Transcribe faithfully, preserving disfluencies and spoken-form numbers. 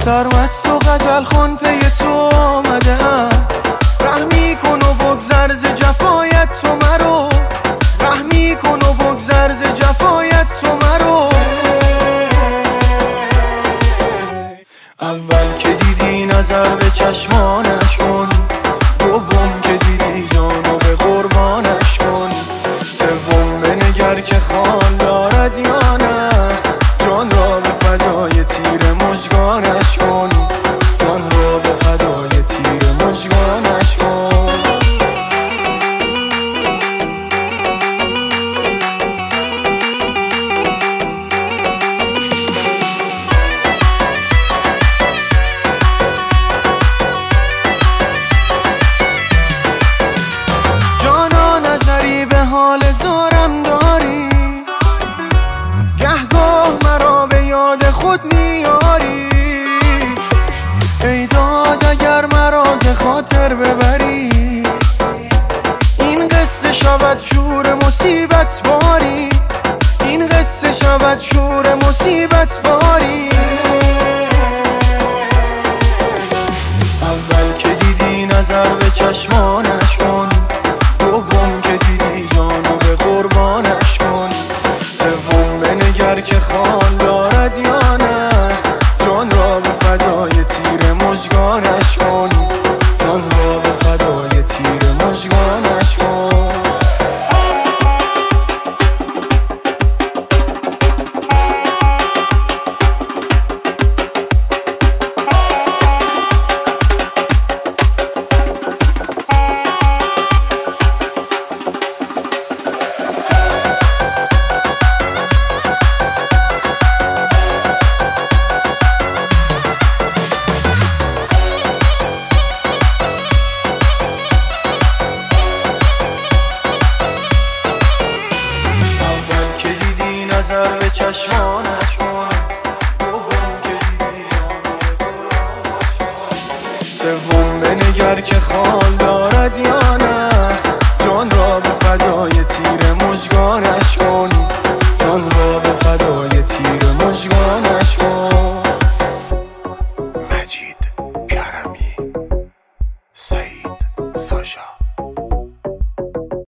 سرمست و غزل خون پی تو آمدم. رحمی کن و بگذر ز جفایت تو مرو، رحمی کن و بگذر ز جفایت تو مرو. اول که دیدی نظر به چشمانش کن، دوم که دیدی جانو به قربانش کن، سوم بنگر که خال دارد یا نه، جان را به فدای تیر مژگانش کن، جان را به فدای تیر مژگانش کن. جانا نظری به حال زارم داری، گهگاه مرا به یاد خود میاری. ای داد اگر مرا ز خاطر ببری، این قصه شود شور مصیبت باری، این قصه شود شور مصیبت باری. اول که دیدی نظر به چشمانش کن، دوم که دیدی جانو به قربانش کن، سوم بنگر که خال دارد یا نه، جان را به فدای تیر مژگانش کن، جان را به فدای تیر مژگانش کن. نظر به چشمانش کن، دوم که دیدی جانو به قربانش کن، سوم بنگر که خال دارد یا نه، جان را به فدای تیر مژگانش کن، جان را به فدای تیر مژگانش کن. مجید کرمی، سعید ساشا.